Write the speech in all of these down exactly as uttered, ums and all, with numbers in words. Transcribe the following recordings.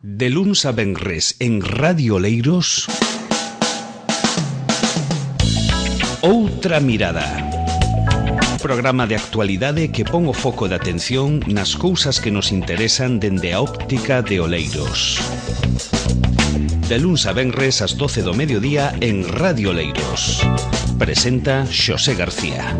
De luns a venres en Radio Oleiros, Outra Mirada. Programa de actualidade que pon o foco de atención nas cousas que nos interesan dende a óptica de Oleiros. De luns a venres ás doce do mediodía en Radio Oleiros. Presenta Xosé García.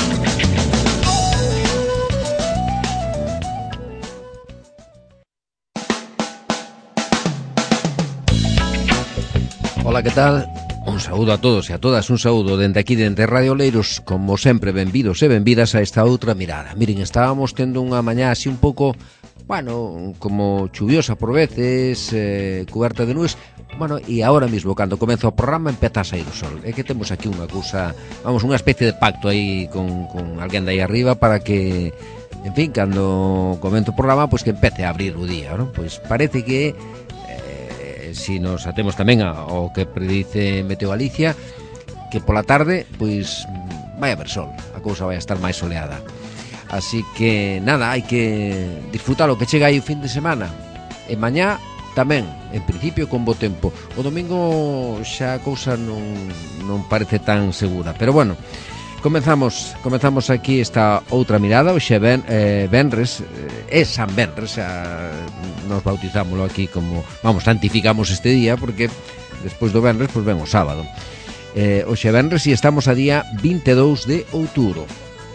Ola, que tal? Un saúdo a todos e a todas, un saúdo dende aquí, dende Radio Oleiros. Como sempre, benvidos e benvidas a esta outra mirada. Miren, estábamos tendo unha mañá así un pouco, bueno, como chuviosa por veces, eh, cuberta de nubes. Bueno, e agora mesmo, cando comeza o programa, empeza a sair o sol. É que temos aquí unha cousa, vamos, unha especie de pacto aí con, con alguén de aí arriba para que, en fin, cando comece o programa, pois pues que empece a abrir o día, non? Pois parece que si nos atemos tamén ao que predice Meteo Galicia, que pola tarde pois vai haber sol, a cousa vai estar máis soleada. Así que nada, hai que disfrutar o que chega aí o fin de semana. E mañá tamén, en principio, con bo tempo. O domingo xa a cousa non, non parece tan segura, pero bueno, comenzamos comenzamos aquí esta outra mirada. Hoxe ben, eh, Benres, é San Benres, xa nos bautizámoslo aquí como, vamos, santificamos este día, porque despois do Benres, pois ven o sábado. Eh, hoxe Benres e estamos a día vinte e dous de outubro.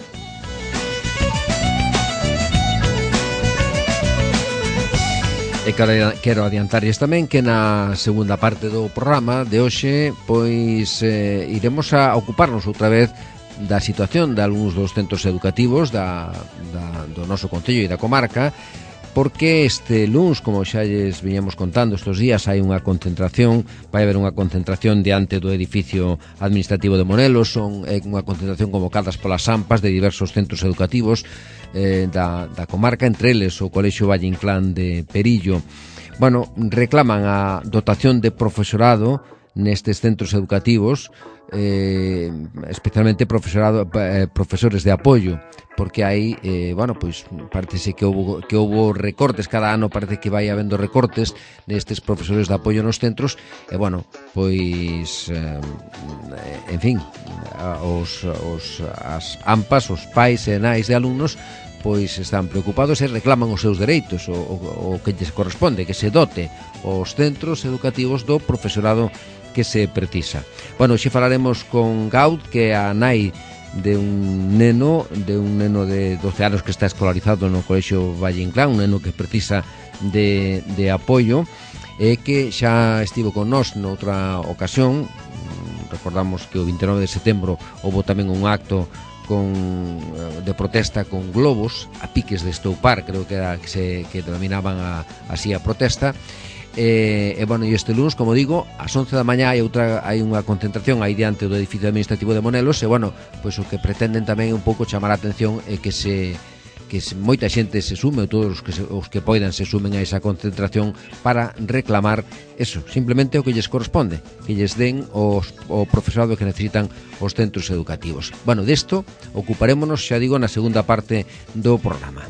E quero adiantarles tamén que na segunda parte do programa de hoxe, pois eh, iremos a ocuparnos outra vez da situación de algúns dos centros educativos da, da, do noso concello e da comarca, porque este luns, como xa lles viñamos contando estes días, hai unha concentración, vai haber unha concentración diante do edificio administrativo de Monelos. Son é unha concentración convocadas polas AMPAs de diversos centros educativos eh, da, da comarca, entre eles o Colexio Valle Inclán de Perillo. Bueno, reclaman a dotación de profesorado nestes centros educativos, eh, especialmente profesorado, eh, profesores de apoio, porque hai, eh, bueno, pois parece que houve, que houve recortes, cada ano parece que vai habendo recortes nestes profesores de apoio nos centros, e bueno, pois eh, en fin, os, os, as AMPAs, os pais e nais de alumnos, pois están preocupados e reclaman os seus dereitos, o, o, o que lles corresponde, que se dote os centros educativos do profesorado que se precisa. Bueno, xe falaremos con Gaud, que é a nai de un neno, de un neno de doce anos que está escolarizado no Colexio Valle Inclán, un neno que precisa de, de apoio, e que xa estivo con nós noutra ocasión. Recordamos que o vinte e nove de setembro houve tamén un acto con, de protesta con globos a piques de estoupar, creo que era que se que denominaban a, así a protesta. E, e bueno, e este lunes, como digo, ás once da mañá hai outra hai unha concentración aí diante do edificio administrativo de Monelos, e bueno, pois o que pretenden tamén é un pouco chamar a atención é que se que se, moita xente se sume, ou todos os que se, os que poidan se sumen a esa concentración para reclamar eso, simplemente o que lles corresponde, que lles den os, o profesorado que necesitan os centros educativos. Bueno, desto ocuparémonos, xa digo, na segunda parte do programa.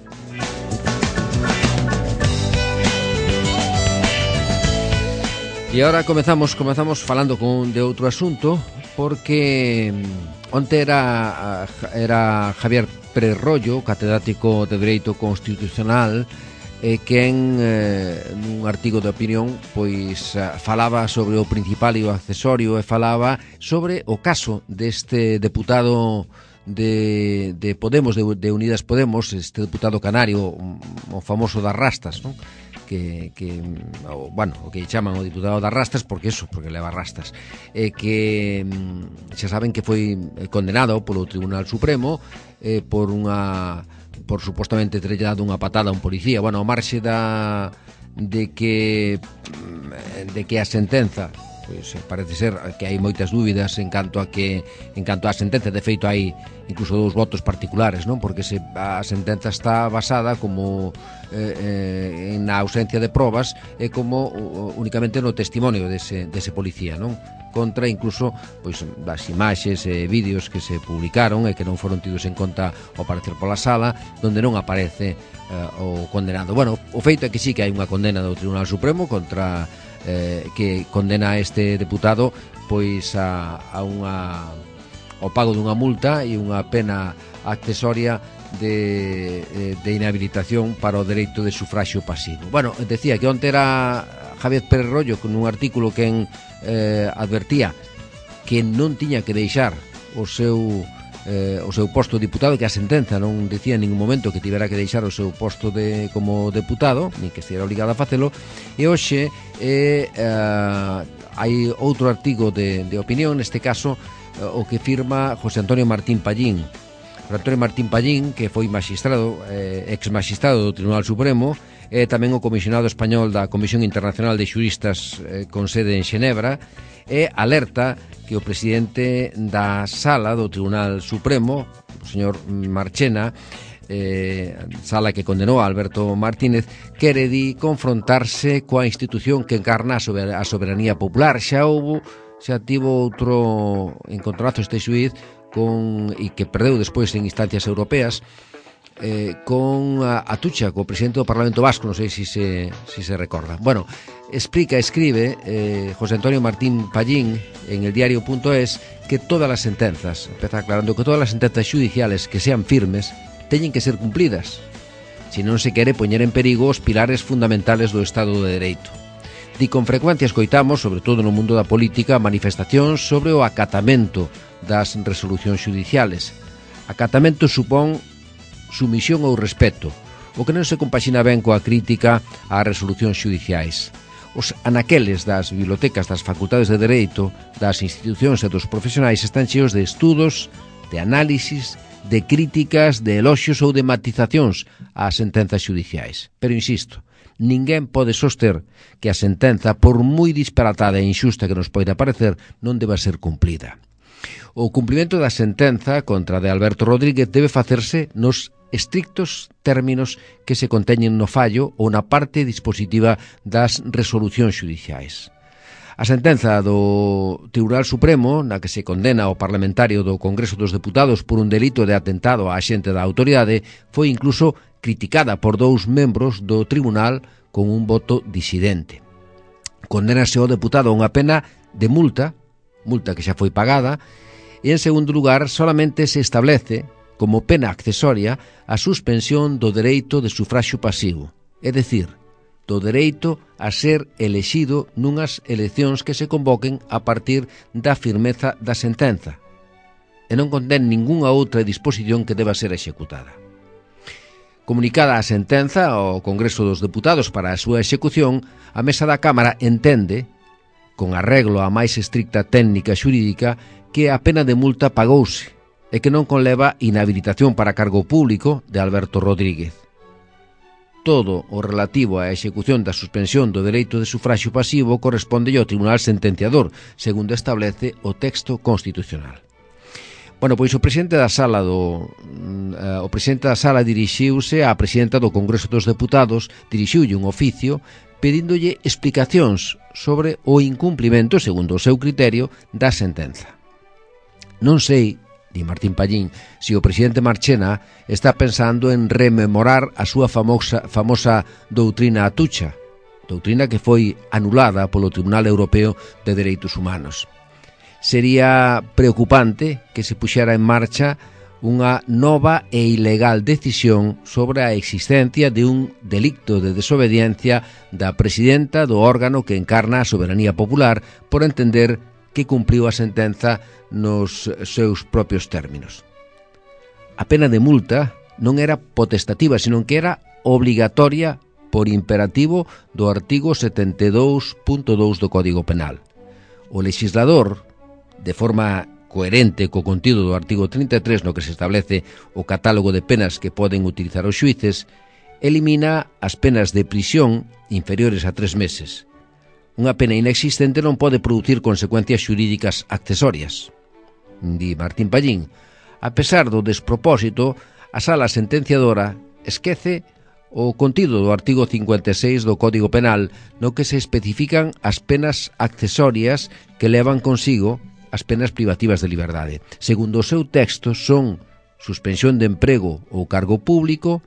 E agora comezamos comezamos falando con de outro asunto, porque onte era era Javier Pérez Rollo, catedrático de Dereito Constitucional, eh, quen eh, nun artigo de opinión pois falaba sobre o principal e o accesorio, e falaba sobre o caso deste deputado de, de Podemos, de, de Unidas Podemos, este deputado canario, o famoso das rastas, non? Que, que o, bueno, o que chaman o diputado das rastas, porque eso, porque leva rastas, eh, que xa saben que foi condenado polo Tribunal Supremo eh, por unha por supostamente ter dado unha patada a un policía. Bueno, ao marxe da de que de que a sentenza pois parece ser que hai moitas dúbidas en canto a que en canto á sentenza. De feito hai incluso dous votos particulares, non? Porque se a sentenza está basada como eh, eh, na ausencia de probas e como uh, únicamente no testimonio dese, dese policía, non? Contra incluso pois das imaxes e vídeos que se publicaron e que non foron tidos en conta ao aparecer pola sala, donde non aparece uh, o condenado. Bueno, o feito é que sí que hai unha condena do Tribunal Supremo contra Eh, que condena a este deputado pois a, a unha ao pago dunha multa e unha pena accesoria de, de inhabilitación para o dereito de sufraxio pasivo. Bueno, decía que onte era Javier Pérez Rollo con un artículo que en, eh, advertía que non tiña que deixar o seu Eh, o seu posto de diputado, que a sentenza non decía en ningún momento que tivera que deixar o seu posto de, como deputado, ni que estivera obligado a facelo. E hoxe eh, eh, hai outro artigo de, de opinión, neste caso eh, o que firma José Antonio Martín Pallín. José Antonio Martín Pallín, que foi magistrado, eh, ex magistrado do Tribunal Supremo, e tamén o comisionado español da Comisión Internacional de Xuristas eh, con sede en Xenebra, e alerta que o presidente da Sala do Tribunal Supremo, o señor Marchena, eh, sala que condenou a Alberto Martínez, quere di confrontarse coa institución que encarna a soberanía popular. Xa houbo, xa tivo outro encontronazo este xuiz con, e que perdeu despois en instancias europeas, eh, con a, a Tucha, co presidente do Parlamento Vasco, non sei se se, si se recorda. Bueno, explica, escribe eh, José Antonio Martín Pallín en el diario.es que todas as sentenzas, empeza aclarando que todas as sentenzas judiciales que sean firmes teñen que ser cumplidas, se non se quere poñer en perigo os pilares fundamentales do Estado de Dereito. Di con frecuencia escoitamos, sobre todo no mundo da política, manifestacións sobre o acatamento das resolucións judiciales. Acatamento supón sumisión ou respeto, o que non se compaxina ben coa crítica ás resolucións judiciais. Os anaqueles das bibliotecas das facultades de Dereito, das institucións e dos profesionais están cheos de estudos, de análisis, de críticas, de eloxios ou de matizacións ás sentenzas judiciais. Pero insisto, ninguén pode soster que a sentenza, por moi disparatada e injusta que nos poida parecer, non deba ser cumplida. O cumprimento da sentenza contra de Alberto Rodríguez debe facerse nos estrictos términos que se conteñen no fallo ou na parte dispositiva das resolucións judiciais. A sentenza do Tribunal Supremo, na que se condena ao parlamentario do Congreso dos Deputados por un delito de atentado á xente da autoridade, foi incluso criticada por dous membros do tribunal con un voto disidente. Condénase ao deputado a unha pena de multa, multa que xa foi pagada, e en segundo lugar solamente se establece como pena accesoria a suspensión do dereito de sufraxio pasivo, é dicir, do dereito a ser elexido nunhas eleccións que se convoquen a partir da firmeza da sentenza, e non contén ningunha outra disposición que deba ser executada. Comunicada a sentenza ao Congreso dos Deputados para a súa execución, a Mesa da Cámara entende, con arreglo á máis estricta técnica xurídica, que a pena de multa pagouse e que non conleva inhabilitación para cargo público de Alberto Rodríguez. Todo o relativo á execución da suspensión do dereito de sufraxio pasivo corresponde ao Tribunal Sentenciador, segundo establece o texto constitucional. Bueno, pois o presidente da sala do uh, o presidente da sala dirixiuse á presidenta do Congreso dos Deputados, dirixiulle un oficio pedíndolle explicacións sobre o incumplimento, segundo o seu criterio, da sentenza. Non sei, di Martín Pallín, se o presidente Marchena está pensando en rememorar a súa famosa, famosa doutrina Atucha, doutrina que foi anulada polo Tribunal Europeo de Dereitos Humanos. Sería preocupante que se puxera en marcha unha nova e ilegal decisión sobre a existencia de un delicto de desobediencia da presidenta do órgano que encarna a soberanía popular por entender que cumpriu a sentenza nos seus propios términos. A pena de multa non era potestativa, senón que era obligatoria por imperativo do artigo setenta e dous punto dous do Código Penal. O legislador, de forma coherente co contido do artigo trinta e tres, no que se establece o catálogo de penas que poden utilizar os xuíces, elimina as penas de prisión inferiores a tres meses. unha pena inexistente non pode producir consecuencias xurídicas accesorias. Di Martín Pallín. A pesar do despropósito, a sala sentenciadora esquece o contido do artigo cincuenta e seis do Código Penal, no que se especifican as penas accesorias que levan consigo as penas privativas de liberdade. Segundo o seu texto, son suspensión de emprego ou cargo público,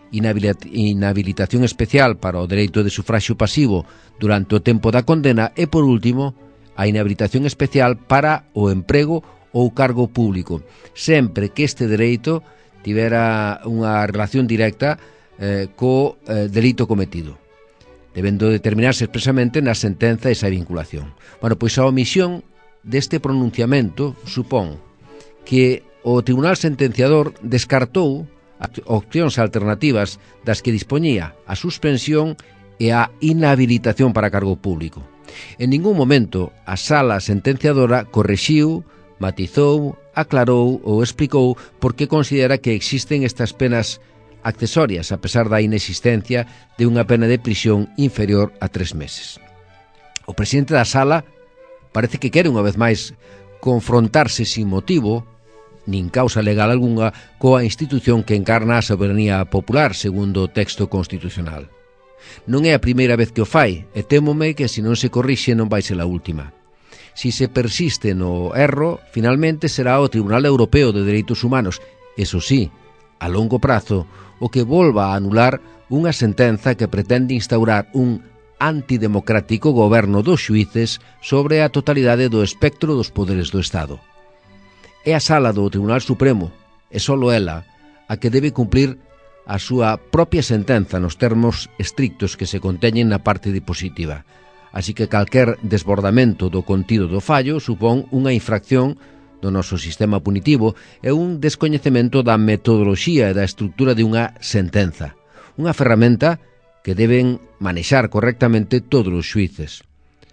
inhabilitación especial para o dereito de sufraxio pasivo durante o tempo da condena e, por último, a inhabilitación especial para o emprego ou cargo público, sempre que este dereito tivera unha relación directa eh, co eh, delito cometido, debendo determinarse expresamente na sentenza esa vinculación. Bueno, pois a omisión deste pronunciamento supón que o Tribunal Sentenciador descartou opcións alternativas das que dispoñía a suspensión e a inhabilitación para cargo público. En ningún momento a sala sentenciadora correxiu, matizou, aclarou ou explicou por que considera que existen estas penas accesorias a pesar da inexistencia de unha pena de prisión inferior a tres meses. O presidente da sala parece que quere unha vez máis confrontarse sin motivo nin causa legal algunha coa institución que encarna a soberanía popular segundo o texto constitucional. Non é a primeira vez que o fai e témome que se non se corrixe non vai ser a última. Si se persiste no erro, finalmente será o Tribunal Europeo de Dereitos Humanos, eso sí, a longo prazo, o que volva a anular unha sentenza que pretende instaurar un antidemocrático goberno dos xuíces sobre a totalidade do espectro dos poderes do Estado. É a sala do Tribunal Supremo, e solo ela, a que debe cumplir a súa propia sentenza nos termos estrictos que se conteñen na parte dispositiva. Así que calquer desbordamento do contido do fallo supón unha infracción do noso sistema punitivo e un descoñecemento da metodoloxía e da estrutura de unha sentenza, unha ferramenta que deben manexar correctamente todos os xuíces.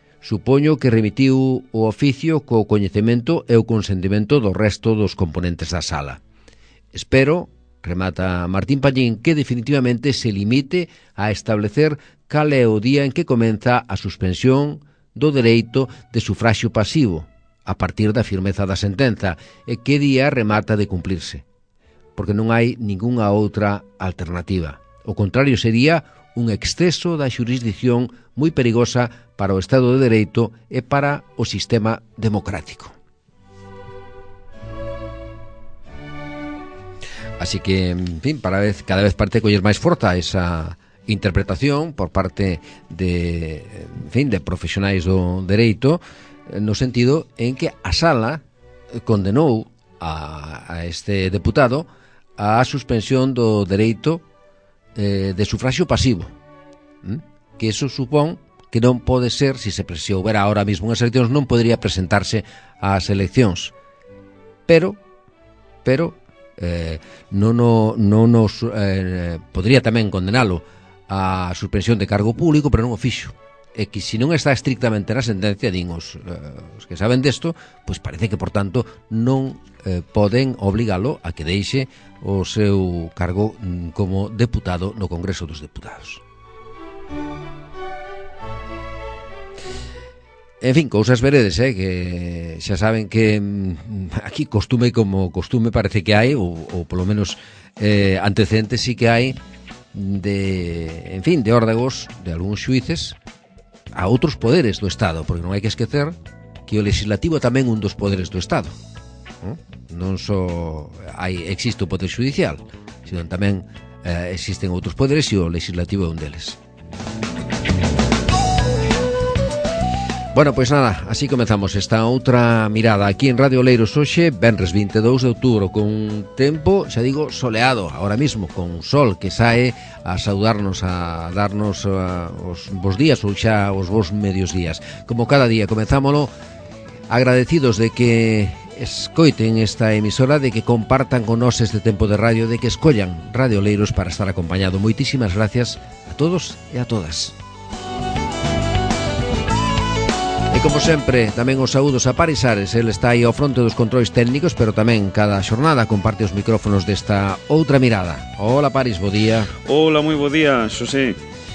Supoño que remitiu o oficio co coñecemento e o consentimento do resto dos componentes da sala. Espero, remata Martín Pallín, que definitivamente se limite a establecer cal é o día en que comeza a suspensión do dereito de sufraxio pasivo, a partir da firmeza da sentenza, e que día remata de cumplirse, porque non hai ningunha outra alternativa. O contrario sería un exceso da xurisdicción moi perigosa para o Estado de Dereito e para o sistema democrático. Así que, en fin, para vez, cada vez parte coller máis forza esa interpretación por parte de, en fin, de profesionais do dereito, no sentido en que a sala condenou a, a este deputado a suspensión do dereito eh, de sufraxio pasivo, ¿Mm? que eso supón que non pode ser, se se se houbera ahora mismo unhas eleccións, non podría presentarse ás eleccións, pero pero eh, non, no, non nos eh, podría tamén condenalo a suspensión de cargo público, pero non o fixo. E que se non está estrictamente na sentencia, din os, eh, os que saben desto, pois parece que, por tanto, non eh, poden obligalo a que deixe o seu cargo mm, como deputado no Congreso dos Deputados. En fin, cousas veredes, eh, que xa saben que mm, aquí costume como costume parece que hai, ou, ou polo menos eh, antecedentes sí que hai, de, en fin, de órdagos de algúns xuíces a outros poderes do Estado, porque non hai que esquecer que o legislativo é tamén un dos poderes do Estado, non, non só hai, existe o poder judicial, sino tamén eh, existen outros poderes e o legislativo é un deles. Bueno, pois nada, así comezamos esta outra mirada aquí en Radio Oleiros hoxe, venres vinte e dous de outubro, con tempo, xa digo, soleado, ahora mismo, con sol que sae a saudarnos, a darnos uh, os bons días ou xa os bons medios días. Como cada día, comezámolo agradecidos de que escoiten esta emisora, de que compartan con nós este tempo de radio, de que escollan Radio Oleiros para estar acompañado. Moitísimas gracias a todos e a todas. E como sempre, tamén os saúdos a Paris Ares, el está aí ao fronte dos controis técnicos, pero tamén cada xornada comparte os micrófonos desta outra mirada. Hola Paris, bo día. Hola, moi bo día, Xosé.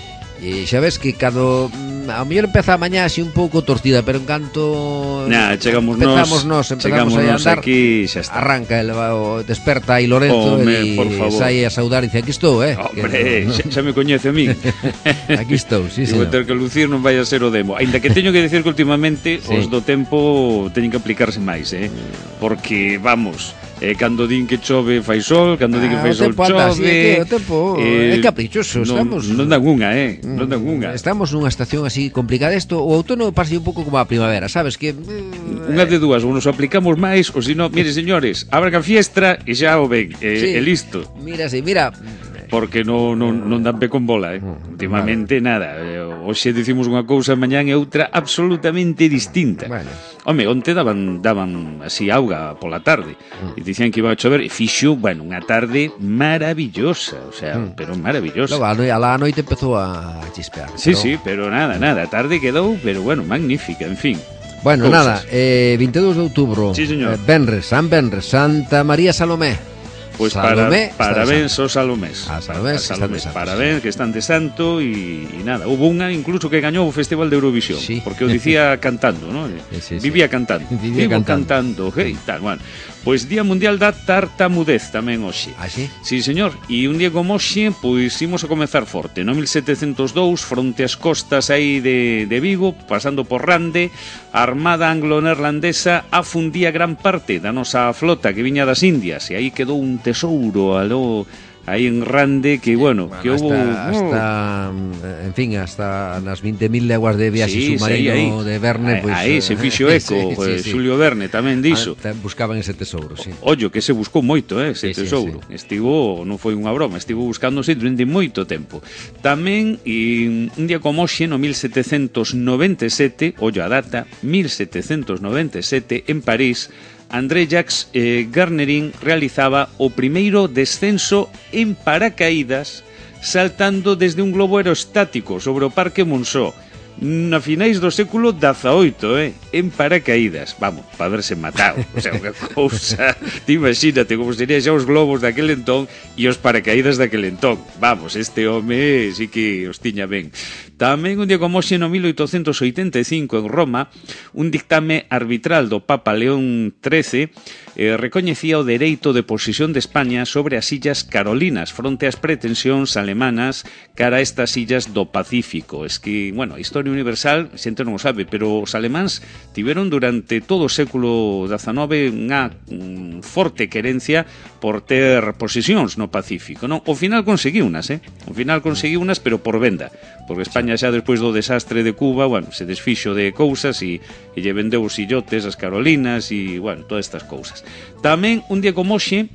E xa ves que cado ao mellor empeza a mañá así un pouco torcida, pero en canto nah, chegamos empezamos nos, nos empezamos a andar aquí, xa está. Arranca el, o, desperta aí Lorenzo e sai a saudar e dice, aquí estou, eh. Hombre, no, no. Xa, xa me coñece a mí. Aquí estou, sí, señor. Vou ter que lucir, non vai a ser o demo. Ainda que teño que decir que últimamente sí. Os do tempo teñen que aplicarse máis, eh. Porque, vamos, eh, cando din que chove fai sol, cando ah, din que fai sol chove. Así, é que o tempo eh, é caprichoso, estamos. Non dan unha, eh. Non dan unha. Estamos nunha estación así complicada. Isto o outono pasa un pouco como a primavera, sabes que eh, unha de dúas, ou nos aplicamos máis ou se non, mire señores, abran a fiestra e xa o ven, e, sí. e listo. Mira, sí, mira, porque non, non, non dan pé con bola, eh? Últimamente nada. Hoxe dicimos unha cousa, mañán e outra absolutamente distinta. Bueno. Home, onte daban, daban así auga pola tarde mm. e dicían que iba a chover e fixo, bueno, unha tarde maravillosa, o sea, mm. pero maravillosa. Logo, a, no, a la noite empezou a chispear. Sí, pero... sí, pero nada, nada, a tarde quedou, pero bueno, magnífica, en fin. Bueno, cousas. Nada, eh, veintidós de outubro, sí, señor. Eh, Benres, San Benres, Santa María Salomé. Pois pues para, parabéns aos Salomés. A Salomés, a Salomés. Parabéns, que están de santo e, e nada. Hubo unha incluso que gañou o Festival de Eurovisión, sí. Porque o dicía cantando, ¿no? Sí, sí, vivía cantando. Vivía Vivo cantando. cantando, hey, tal, bueno. Pois Día Mundial da Tartamudez tamén hoxe. Ah, sí? Sí, señor. E un día como hoxe, pois imos a comezar forte. No mil setecentos dous, fronte ás costas aí de, de Vigo, pasando por Rande, a Armada Anglo-Neerlandesa afundía gran parte da nosa flota que viña das Indias. E aí quedou un tesouro aló aí en Rande que, bueno, bueno que hasta, hubo... Hasta, en fin, hasta nas veinte mil leguas de viaxe sí, submarino sí, de Verne, pois... Aí pues, se fixo eco, sí, pues, sí, sí. Xulio Verne tamén dixo. Ah, buscaban ese tesouro, sí. Ollo, que se buscou moito, eh, ese sí, tesouro. Sí, sí. Estivo, non foi unha broma, estivo buscándose durante moito tempo. Tamén, e, un día como hoxe, no mil setecentos noventa e sete, ollo a data, mil setecentos noventa e sete, en París, André Jacques eh, Garnerin realizaba o primeiro descenso en paracaídas saltando desde un globo aerostático sobre o Parque Monceau na finais do século dezaoito, eh, en paracaídas. Vamos, para haberse matado. O sea, unha cousa... Te imagínate como serían xa os globos daquel entón e os paracaídas daquel entón. Vamos, este home sí que os tiña ben. Tamén un día como hoxe no mil oitocentos oitenta e cinco en Roma, un dictame arbitral do Papa León trece eh, recoñecía o dereito de posesión de España sobre as illas Carolinas fronte ás pretensións alemanas cara a estas illas do Pacífico. Es que, bueno, a historia universal, xente non o sabe, pero os alemáns tiveron durante todo o século dezenove unha un, forte querencia por ter posesións no Pacífico, non? Ao final conseguiu unas, eh? Ao final conseguiu unas, pero por venda, porque España xa despois do desastre de Cuba, bueno, se desfixo de cousas e, e lle vendeu os illotes, as Carolinas e, bueno, todas estas cousas. Tamén, un día como hoxe,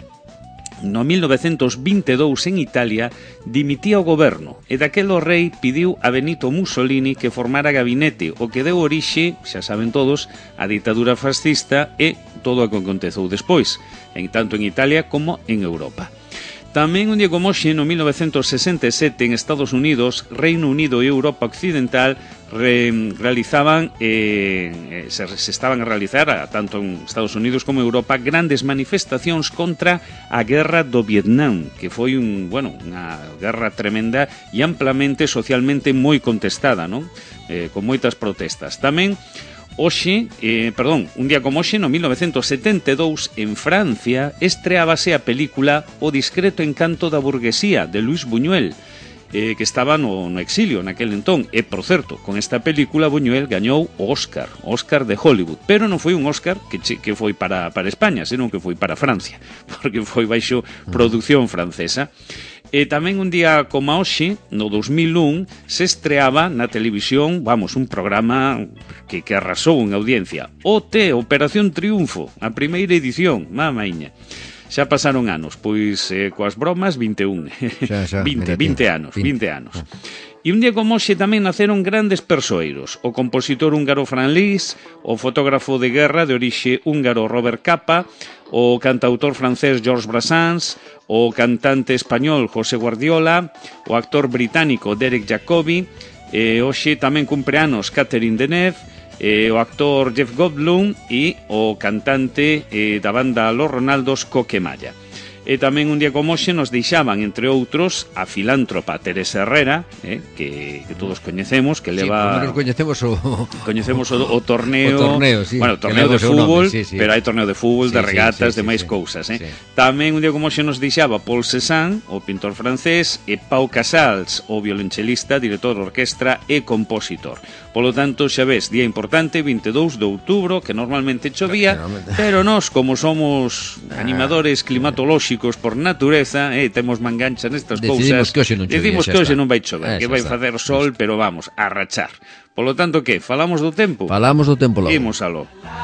no mil novecentos vinte e dous en Italia, dimitía o goberno e daquelo o rei pidiu a Benito Mussolini que formara gabinete, o que deu orixe, xa saben todos, a ditadura fascista e todo o que aconteceu despois, en tanto en Italia como en Europa. Tamén un día como hoxe, no mil novecentos sesenta e sete, en Estados Unidos, Reino Unido e Europa Occidental re, realizaban, eh, se, se estaban a realizar, a, tanto en Estados Unidos como en Europa, grandes manifestacións contra a guerra do Vietnam, que foi un, bueno, unha guerra tremenda e amplamente socialmente moi contestada, non? Eh, con moitas protestas. Tamén Hoxe, eh, perdón, un día como hoxe, no mil novecentos setenta e dous, en Francia, estreábase a película O discreto encanto da burguesía, de Luis Buñuel, eh, que estaba no, no exilio naquel entón. E, por certo, con esta película Buñuel gañou o Óscar, Óscar de Hollywood, pero non foi un Óscar que, que foi para, para España, senón que foi para Francia, porque foi baixo produción francesa. E tamén un día como hoxe, no dos mil un, se estreaba na televisión, vamos, un programa que, que arrasou en audiencia. O T, Operación Triunfo, a primeira edición, mamaiña. Xa pasaron anos, pois eh, coas bromas, vinte e un. Xa, xa, vinte, vinte anos, vinte anos. E un día como hoxe tamén naceron grandes persoeiros. O compositor húngaro Fran Lis, o fotógrafo de guerra de orixe húngaro Robert Capa, o cantautor francés Georges Brassens, o cantante español José Guardiola, o actor británico Derek Jacobi, e hoxe tamén cumpre anos Catherine Deneuve, e o actor Jeff Goldblum e o cantante eh, da banda Los Ronaldos Coque Malla. E tamén un día como hoxe nos deixaban, entre outros, a filántropa Teresa Herrera, eh, que, que todos coñecemos, que leva... Sí, coñecemos o... Coñecemos o, o torneo... O torneo, sí. Bueno, o torneo de fútbol, sí, sí. pero hai torneo de fútbol, sí, de regatas, sí, sí, de máis sí, cousas, eh. sí. Tamén un día como hoxe nos deixaba Paul Cézanne, o pintor francés, e Pau Casals, o violonchelista, director de orquestra e compositor. Polo tanto, xa ves, día importante, vinte e dous de outubro, que normalmente chovía, pero nós, como somos animadores climatolóxicos por natureza, eh, temos mangancha nestas decidimos cousas, que hoxe non chovía, decimos que hoxe non vai chover, eh, que vai está. facer sol, pero vamos, a rachar. Polo tanto, que? Falamos do tempo? Falamos do tempo logo. Imos aló.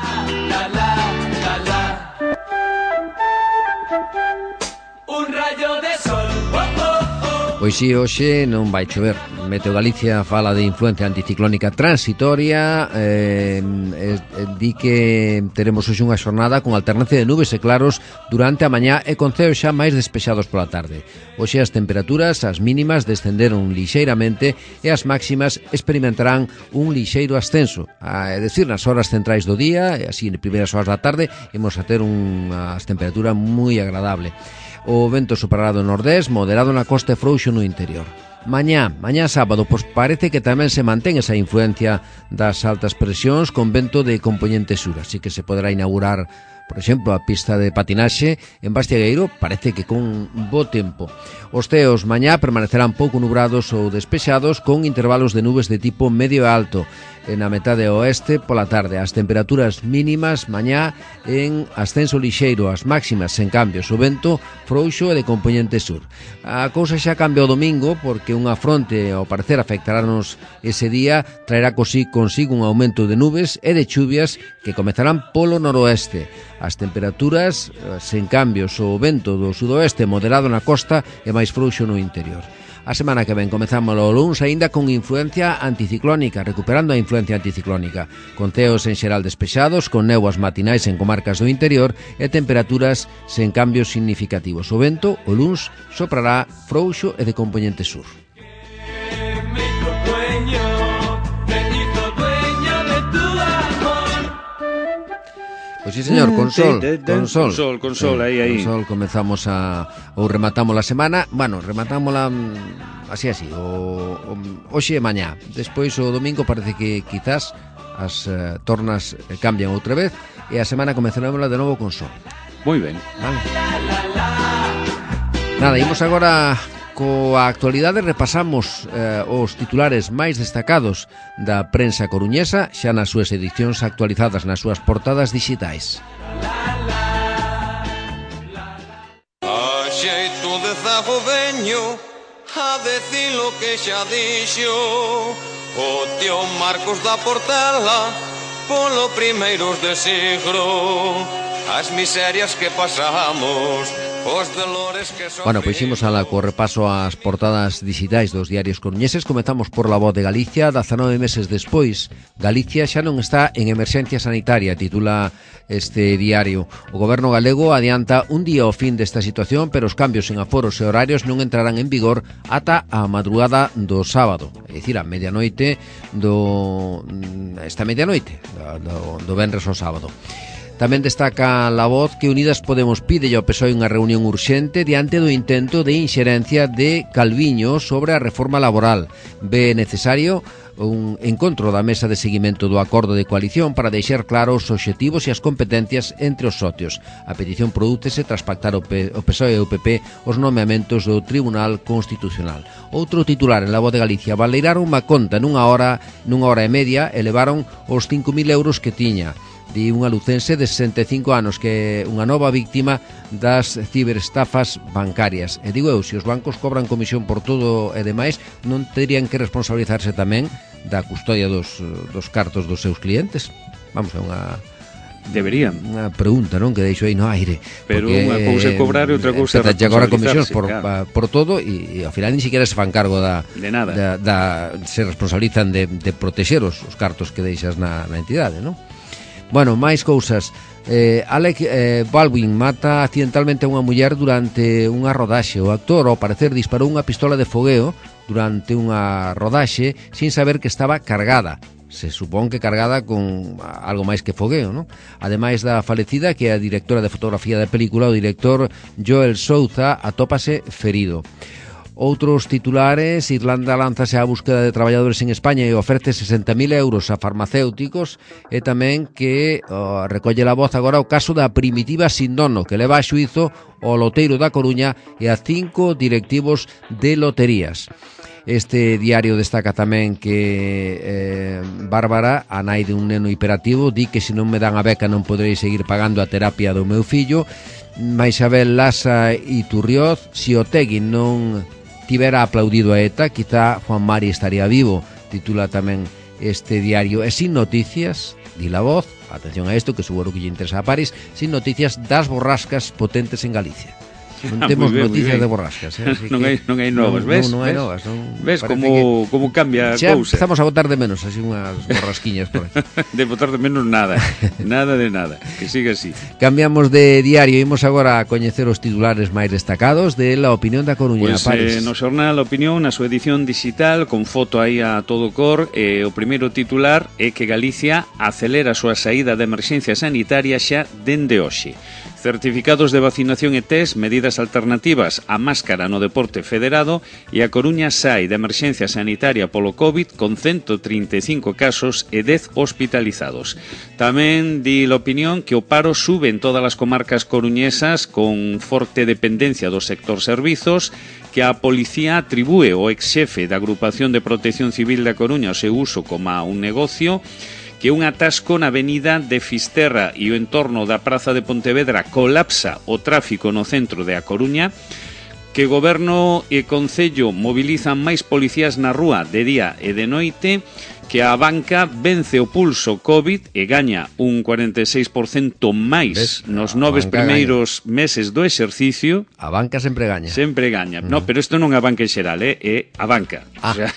Un rayo de sol. Oh, oh, oh. Pois si, hoxe non vai chover. Meteo Galicia fala de influencia anticiclónica transitoria, eh, eh, di que teremos hoxe unha xornada con alternancia de nubes e claros durante a mañá e con ceos xa máis despexados pola tarde. Hoxe as temperaturas, as mínimas, descenderon lixeiramente e as máximas experimentarán un lixeiro ascenso. É dicir, nas horas centrais do día, e así nas primeiras horas da tarde, imos a ter unha temperatura moi agradable. O vento soprará do nordés, moderado na costa e frouxo no interior. Mañá, mañá sábado, pois parece que tamén se mantén esa influencia das altas presións con vento de componente sur, así que se poderá inaugurar, por exemplo, a pista de patinaxe en Bastiagueiro, parece que con bo tempo. Os ceos mañá permanecerán pouco nubrados ou despexados con intervalos de nubes de tipo medio e alto. En a metade oeste pola tarde, as temperaturas mínimas mañá en ascenso lixeiro, as máximas en cambios, o vento frouxo e de componente sur. A cousa xa cambia o domingo porque unha fronte ao parecer afectarános ese día, traerá consigo un aumento de nubes e de chuvias que comezarán polo noroeste. As temperaturas sen cambios, o vento do sudoeste moderado na costa e máis frouxo no interior. A semana que ven comezamos o luns aínda con influencia anticiclónica, recuperando a influencia anticiclónica, con ceos en xeral despexados, con néboas matinais en comarcas do interior e temperaturas sen cambios significativos. O vento, o luns, soprará frouxo e de componente sur. Pois sí, señor, con sol, con sol, con sol, con sol, aí, aí. Con sol comezamos a ou rematamos a semana, bueno, rematámola así así, o, o hoxe e mañá. Despois o domingo parece que quizás as uh, tornas cambian outra vez e a semana comezaremos de novo con sol. Moi ben. Vale. Nada, imos agora coa actualidade, repasamos eh, os titulares máis destacados da prensa coruñesa, xa nas súas edicións actualizadas nas súas portadas digitais. A xeito de zago veño a decir lo que xa dixo o tío Marcos da Portela polo primeiros de siglo, as miserias que pasamos, os dolores que sofrimos. Bueno, pois imos ala co repaso ás portadas digitais dos diarios coruñeses. Comezamos por La Voz de Galicia. dezanove meses despois, Galicia xa non está en emerxencia sanitaria, titula este diario. O goberno galego adianta un día ao fin desta situación, pero os cambios en aforos e horarios non entrarán en vigor ata a madrugada do sábado, é dicir, a medianoite do esta medianoite do, do venres ao sábado. Tamén destaca La Voz que Unidas Podemos pide ao P S O E unha reunión urxente diante do intento de inxerencia de Calviño sobre a reforma laboral. Ve necesario un encontro da mesa de seguimento do acordo de coalición para deixar claros os obxectivos e as competencias entre os socios. A petición prodúcese tras pactar o P S O E e o P P os nomeamentos do Tribunal Constitucional. Outro titular en La Voz de Galicia: baleiraron unha conta nunha hora, nunha hora e media, elevaron os cinco mil euros que tiña. Di unha lucense de sesenta e cinco anos que é unha nova víctima das ciberestafas bancarias. E digo eu, se os bancos cobran comisión por todo e demais, non terían que responsabilizarse tamén da custodia dos, dos cartos dos seus clientes? Vamos, é unha... Deberían. Unha pregunta, non? Que deixo aí no aire. Pero porque, unha cousa é cobrar e outra cousa é agora comisións por, claro. por todo e, e ao final ni siquiera se fan cargo da, de nada. Da, da, se responsabilizan de, de protexer os, os cartos que deixas na, na entidade, non? Bueno, máis cousas. Eh, Alec eh, Baldwin mata accidentalmente a unha muller durante unha rodaxe. O actor, ao parecer, disparou unha pistola de fogueo durante unha rodaxe sin saber que estaba cargada. se supón que cargada con algo máis que fogueo, non? Ademais da falecida, que é a directora de fotografía da película, o director Joel Souza atópase ferido. Outros titulares: Irlanda lánzase á búsqueda de traballadores en España e ofrece sesenta mil euros a farmacéuticos, e tamén que oh, recolle a voz agora o caso da Primitiva Sindono, que leva a xuízo o loteiro da Coruña e a cinco directivos de loterías. Este diario destaca tamén que eh, Bárbara, a nai de un neno hiperactivo, di que se non me dan a beca non poderei seguir pagando a terapia do meu fillo. Maisabel Lasa Iturrioz: si Otegui non tivera aplaudido a ETA, quizá Juan Mari estaría vivo, titula tamén este diario. E sin noticias, di La Voz, atención a isto que seguro que lle interesa a París, sin noticias das borrascas potentes en Galicia. Non temos ben, noticias de borrascas, eh? Así non, que, hai, non hai novas, non, ves? Non, non hai ves? novas, non, ves como, que como cambia a xa cousa. Empezamos a botar de menos así unhas borrasquiñas por aquí. De botar de menos nada, nada de nada, que siga así. Cambiamos de diario, imos agora a coñecer os titulares máis destacados de La Opinión da Coruña. Pois pues, eh, no xornal A Opinión, na súa edición digital, con foto aí a todo cor, eh, o primeiro titular é que Galicia acelera a súa saída de emerxencia sanitaria xa dende hoxe. Certificados de vacinación e test, medidas alternativas a máscara no deporte federado, e a Coruña sai de emerxencia sanitaria polo COVID con ciento trinta e cinco casos e dez hospitalizados. Tamén di La Opinión que o paro sube en todas as comarcas coruñesas con forte dependencia do sector servizos, que a policía atribúe o ex-xefe da Agrupación de Protección Civil da Coruña o seu uso como a un negocio, que un atasco na avenida de Fisterra e o entorno da Praza de Pontevedra colapsa o tráfico no centro de A Coruña, que Goberno e Concello mobilizan máis policías na rúa de día e de noite, que a banca vence o pulso COVID e gaña un cuarenta e seis por cento máis ¿Ves? Nos nove primeiros gaña. meses do exercicio. A banca sempre gaña. Sempre gaña. Uh-huh. No, pero isto non é a banca en xeral, é, é a banca. Ah. O sea,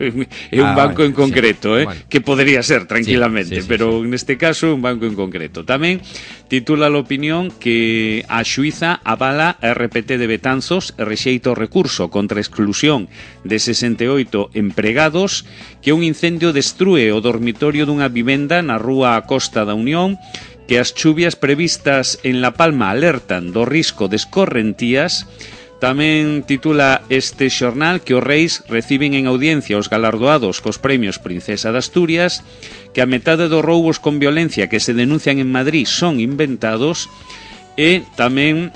é un banco en concreto, sí. eh, bueno. que podría ser tranquilamente, sí, sí, sí, pero sí. neste caso un banco en concreto. Tamén titula La Opinión que a xuíza avala a R P T de Betanzos e rexeita o recurso contra a exclusión de sesenta e oito empregados, que un incendio destrúe o dormitorio dunha vivenda na rúa Costa da Unión, que as chuvias previstas en La Palma alertan do risco de escorrentías. Tamén titula este xornal que os reis reciben en audiencia os galardoados cos premios Princesa de Asturias, que a metade dos roubos con violencia que se denuncian en Madrid son inventados, e tamén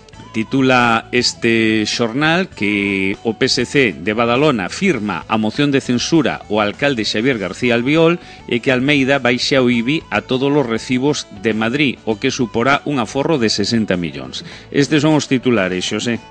titula este xornal que o P S C de Badalona firma a moción de censura ao alcalde Xavier García Albiol e que Almeida baixe ao I B I a todos os recibos de Madrid, o que suporá un aforro de sesenta millóns. Estes son os titulares, Xosé.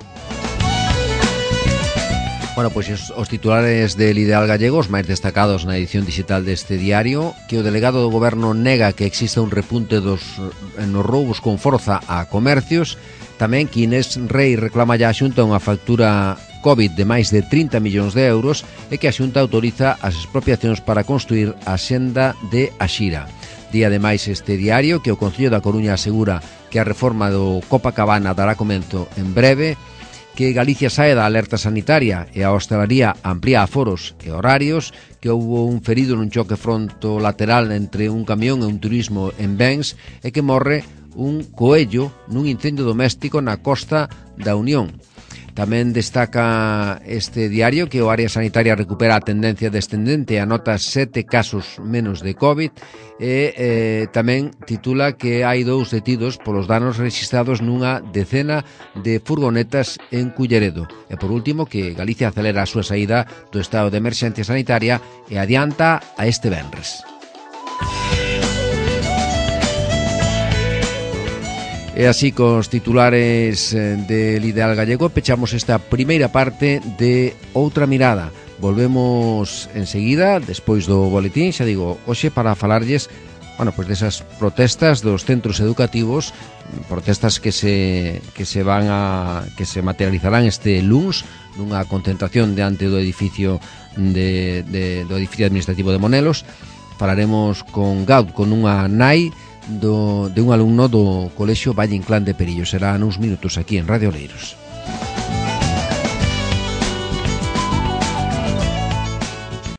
Bueno, pois pues os titulares del Ideal Gallego, os máis destacados na edición digital deste diario, que o delegado do Goberno nega que exista un repunte dos nos roubos con forza a comercios. Tamén que Inés Rei reclama ya a Xunta unha factura COVID de máis de trinta millóns de euros e que a Xunta autoriza as expropiacións para construir a senda de Axira. Día ademais este diario que o Concello da Coruña asegura que a reforma do Copacabana dará comenzo en breve, que Galicia sae da alerta sanitaria e a hostalería amplía aforos e horarios, que houbo un ferido nun choque frontolateral entre un camión e un turismo en Bens e que morre un coello nun incendio doméstico na Costa da Unión. Tamén destaca este diario que o área sanitaria recupera a tendencia descendente e anota sete casos menos de COVID e eh, tamén titula que hai dous detidos polos danos registrados nunha decena de furgonetas en Culleredo. E por último que Galicia acelera a súa saída do estado de emerxencia sanitaria e adianta a este venres. E así cos titulares del Ideal Gallego pechamos esta primeira parte de Outra Mirada. Volvemos enseguida, despois do boletín, xa digo, hoxe para falarlles, bueno, pois desas protestas dos centros educativos, protestas que se que se van a que se materializarán este luns nunha concentración diante do edificio de, de do edificio administrativo de Monelos. Falaremos con Gaud, con unha nai do, de un alumno do Colexio Valle Inclán de Perillo. Será nuns minutos aquí en Radio Oleiros.